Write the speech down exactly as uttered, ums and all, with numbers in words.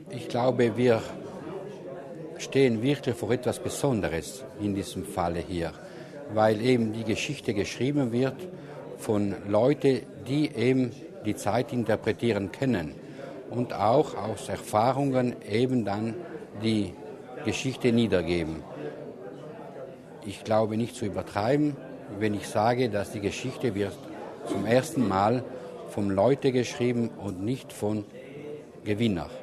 Ich glaube, wir stehen wirklich vor etwas Besonderes in diesem Falle hier, weil eben die Geschichte geschrieben wird von Leuten, die eben die Zeit interpretieren können und auch aus Erfahrungen eben dann die Geschichte niedergeben. Ich glaube nicht zu übertreiben, wenn ich sage, dass die Geschichte wird zum ersten Mal von Leuten geschrieben und nicht von Gewinnern.